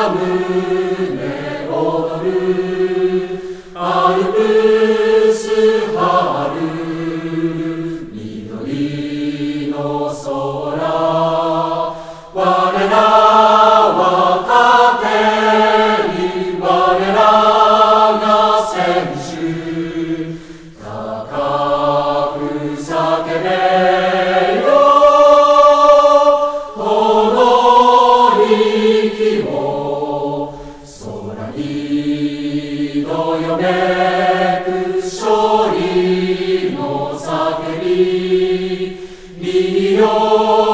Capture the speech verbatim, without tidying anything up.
胸躍るアルプス春緑の空我らは糧に我らが選手高く叫べよこの息を空にどよめく勝利の叫び見よ